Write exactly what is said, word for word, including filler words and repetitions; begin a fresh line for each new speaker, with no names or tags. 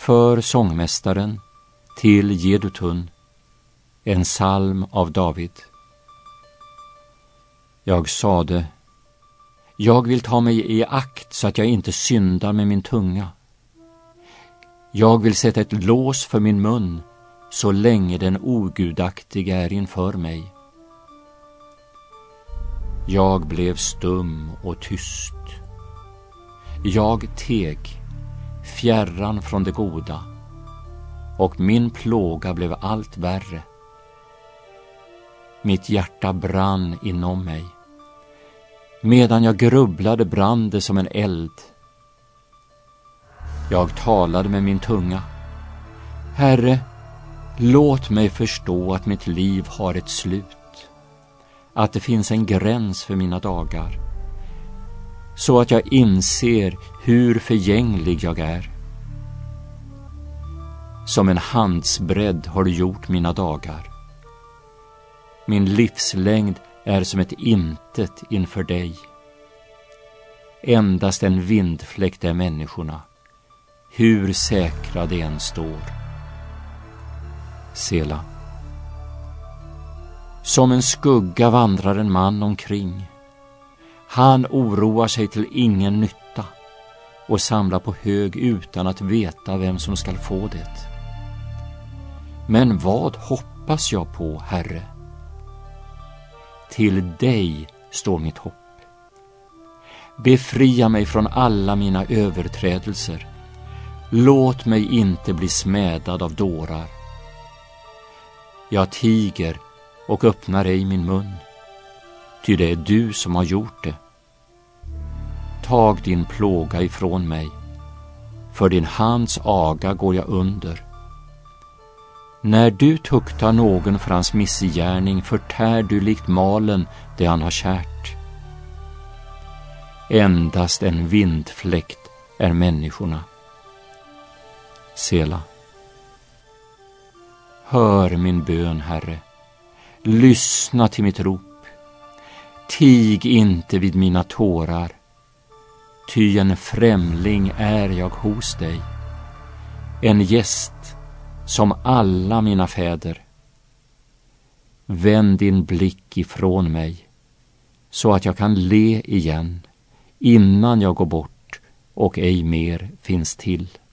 För sångmästaren till Jedutun, en psalm av David. Jag sade, jag vill ta mig i akt så att jag inte syndar med min tunga. Jag vill sätta ett lås för min mun så länge den ogudaktiga är inför mig. Jag blev stum och tyst. Jag teg, fjärran från det goda, och min plåga blev allt värre. Mitt hjärta brann inom mig. Medan jag grubblade brann det som en eld. Jag talade med min tunga. Herre, låt mig förstå att mitt liv har ett slut, att det finns en gräns för mina dagar, så att jag inser hur förgänglig jag är. Som en handsbredd har du gjort mina dagar. Min livslängd är som ett intet inför dig. Endast en vindfläkt är människorna, hur säkra de än står. Sela. Som en skugga vandrar en man omkring. Han oroar sig till ingen nytta och samlar på hög utan att veta vem som skall få det. Men vad hoppas jag på, Herre? Till dig står mitt hopp. Befria mig från alla mina överträdelser. Låt mig inte bli smädad av dårar. Jag tiger och öppnar ej min mun, ty det är du som har gjort det. Tag din plåga ifrån mig, för din hands aga går jag under. När du tuktar någon för hans missgärning förtär du likt malen det han har kärt. Endast en vindfläkt är människorna. Sela. Hör min bön, Herre. Lyssna till mitt rop. Tig inte vid mina tårar, ty en främling är jag hos dig, en gäst som alla mina fäder. Vänd din blick ifrån mig, så att jag kan le igen, innan jag går bort och ej mer finns till.